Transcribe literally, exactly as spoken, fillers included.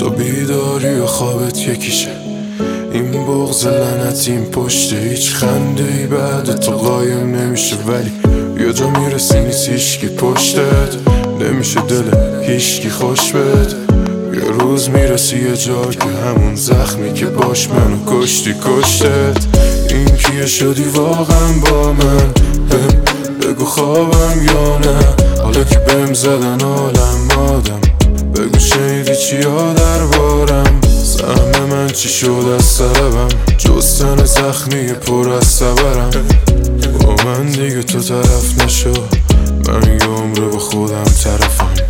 تا بیداری و خوابت یکیشه. این بغض لعنتی این پشت هیچ خنده ای بعد تو قایم نمیشه، ولی یه جا میرسی نیست هیچکی پشتت، نمیشه دل هیچکی خوش بد. یه روز میرسی یه جا که همون زخمی که باش منو کشتی کشتت. این کیه شدی واقعا با من؟ بگو خوابم یا نه؟ حالا که بهم زدن عالم آدم، بگو شنیدی چیا دربارم؟ سهم من چی شد از سربم جز تن زخمی پر از صبرم؟ با من دیگه تو طرف نشو، من یه عمره با خودم طرفم.